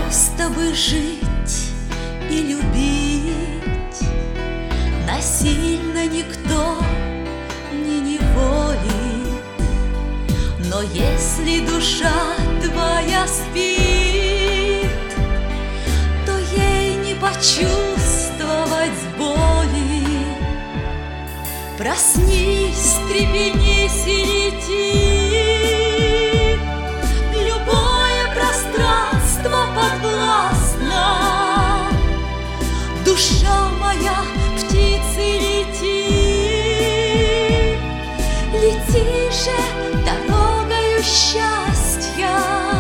Просто бы жить и любить, насильно никто не неволит. Но если душа твоя спит, то ей не почувствовать боли. Проснись, трепенись и лети, любое пространство подвластно. Душа моя, птицы, лети, лети же дорогою счастья.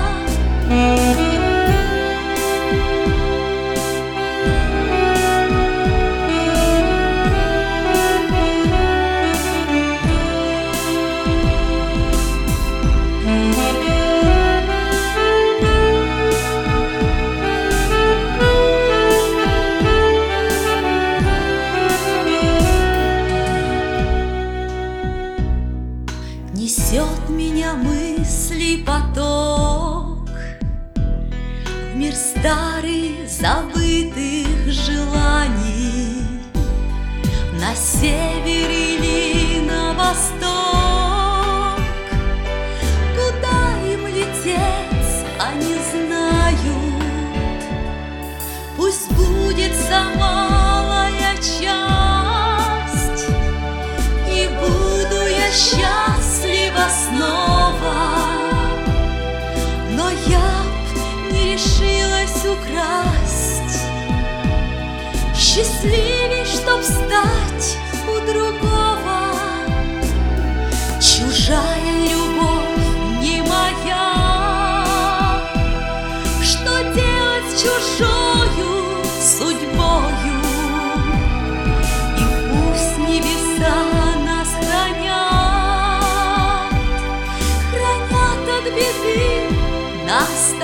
Несет меня мысли поток в мир старых забытых желаний, на север или на восток. Куда им лететь, они знают. Пусть будет малая часть, и буду я счастлива снова. Но я б не решилась украсть счастливей, чтоб стать у другого. Чужая любовь не моя, что делать с чужою судьбою? И пусть небеса нас хранят от беды нас